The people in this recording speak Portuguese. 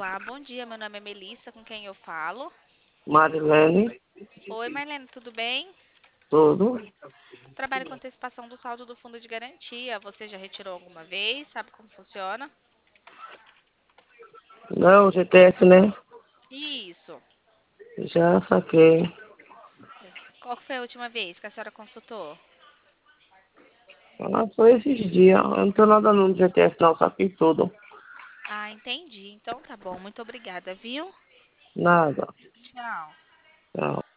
Olá, bom dia. Meu nome é Melissa, com quem eu falo? Marilene, Oi, Marlene, tudo bem? tudo. Trabalho com antecipação do saldo do fundo de garantia. Você já retirou alguma vez? Sabe como funciona? Não, GTS, né? Isso. Já saquei. Qual que foi a última vez que a senhora consultou? Ah, foi esses dias. Eu não tenho nada no GTS, não, saquei tudo. Ah, entendi. Então tá bom. Muito obrigada, viu? Nada. Tchau. Tchau.